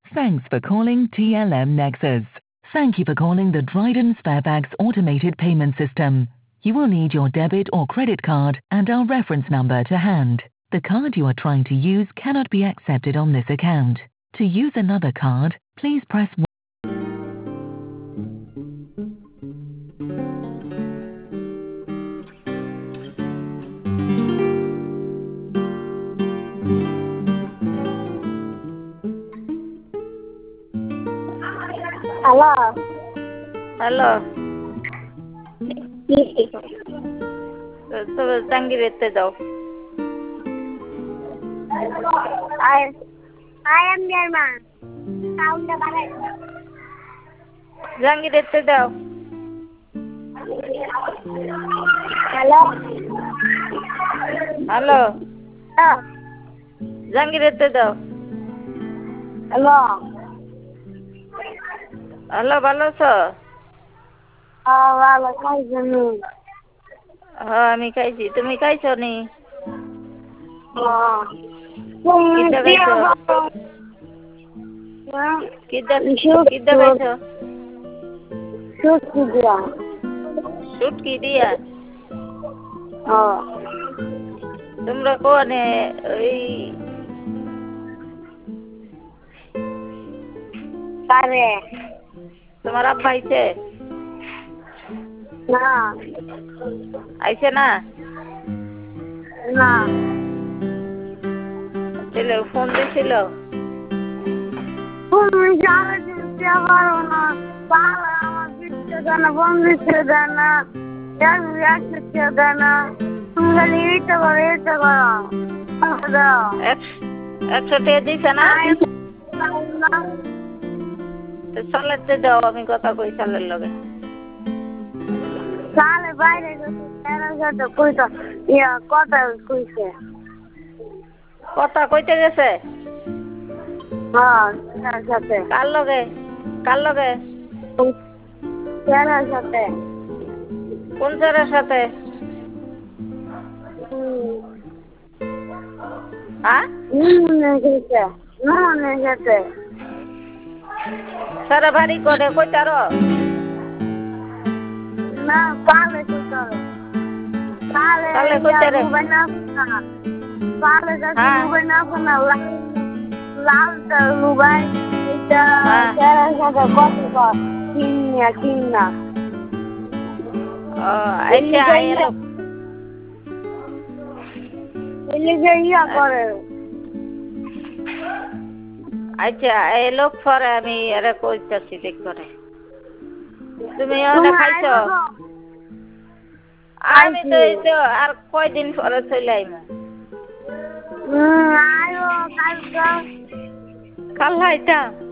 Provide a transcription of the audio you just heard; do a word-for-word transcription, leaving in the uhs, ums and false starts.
Thanks for calling T L M Nexus. Thank you for calling the Dryden Sparebags automated payment system. You will need your debit or credit card and our reference number to hand. The card you are trying to use cannot be accepted on this account. To use another card, please press one. Hello. Hello. Yes. So Zangirete daw. I I am your man. Sound the barai. Zangirete daw. Hello. Hello. Hello. Zangirete daw. Hello. Hello, ভালো আছো? Ah, ভালো খাইছো নি? হ্যাঁ আমি খাইছি, তুমি খাইছো নি? Ah. কিটা খাইছো? কিটা কিটা খাইছো? শুটকি দিয়া। শুটকি দিয়া? Ah. তোমরা কোনে ওই কারে? তোমার আব্বা আইছে? না। আইছে না? না। ছেলে ফোন দিছিল? তুমি জানো দিতে পারো না। পালা আমার দিতে দেয় না, ফোন দিতে দেয় না। এক দিতে দেয় না। তুমি খালি এটা করো, এটা করো। দাও। একশো টাকা দিছে না? সালেতে দাও, আমি কথা কই সালের লগে। সালে বাইরে গেছে, তেরো সাথে কইতো ইয়া কথা কইছে। কথা কইতে গেছে? হ্যাঁ, তেরো সাথে। কার লগে? কার লগে? তেরো সাথে। কোন স্যারের সাথে? হ্যাঁ? নুনের সাথে। নুনের সাথে। সারা বাড়ি করে কইতারো? না, পালে কইতারো। পালে কালে কইতারে? রুবাই না না। পালে যাচ্ছে হ্যাঁ। রুবাই না না, লাল লালটা রুবাই। এটা হ্যাঁ। তেরো সাথে কত কর? কিনিয়া কিনা। ও আইসা আইলো। এলিগে ইয়া করে। আচ্ছা এই লোক পরে আমি এরা কইতাছি দেখ করে। তুমি ওটা তুমি খাইছো? আইবা তো? আমি তো এই তো আর কয়দিন পরে চলে আইমু। হুম, আয়ো কালকে। কাল আইতা?